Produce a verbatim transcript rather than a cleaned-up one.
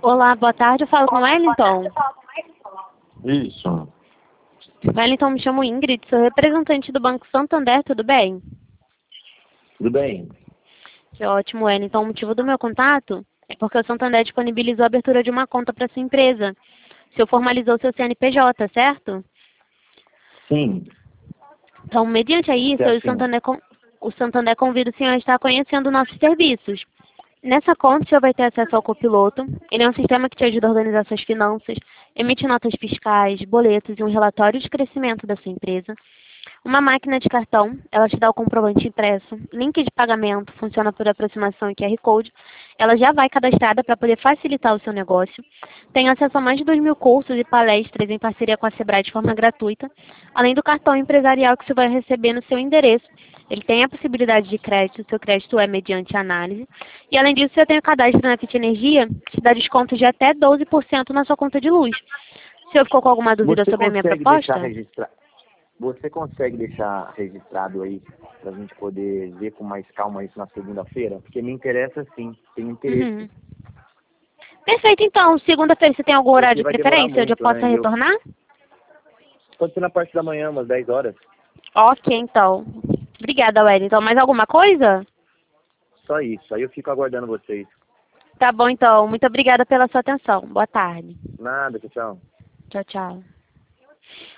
Olá, boa tarde. Eu falo com o Wellington. Isso. Wellington, me chamo Ingrid, sou representante do Banco Santander, tudo bem? Tudo bem? Que ótimo, Wellington. O motivo do meu contato é porque o Santander disponibilizou a abertura de uma conta para sua empresa. O senhor formalizou seu C N P J, certo? Sim. Então, mediante a isso, o Certinho. Santander, con- o Santander convida o senhor a estar conhecendo nossos serviços. Nessa conta, o senhor vai ter acesso ao copiloto. Ele é um sistema que te ajuda a organizar suas finanças, emite notas fiscais, boletos e um relatório de crescimento da sua empresa. Uma máquina de cartão, ela te dá o comprovante impresso, link de pagamento, funciona por aproximação e Q R Code. Ela já vai cadastrada para poder facilitar o seu negócio. Tem acesso a mais de dois mil cursos e palestras em parceria com a Sebrae de forma gratuita, além do cartão empresarial que você vai receber no seu endereço. Ele tem a possibilidade de crédito, o seu crédito é mediante análise. E além disso, você tem o cadastro na Fit Energia, que te dá desconto de até doze por cento na sua conta de luz. O senhor ficou com alguma dúvida Você sobre a minha consegue deixar proposta? registrado? Você consegue deixar registrado aí pra gente poder ver com mais calma isso na segunda-feira? Porque me interessa sim, tenho interesse. Uhum. Perfeito, então. Segunda-feira você tem algum horário Porque de vai demorar preferência onde eu muito, possa né? E eu. retornar? Pode ser na parte da manhã, umas dez horas. Ok, então. Obrigada, Wellington. Mais alguma coisa? Só isso. Aí eu fico aguardando vocês. Tá bom, então. Muito obrigada pela sua atenção. Boa tarde. Nada, tchau. Tchau, tchau.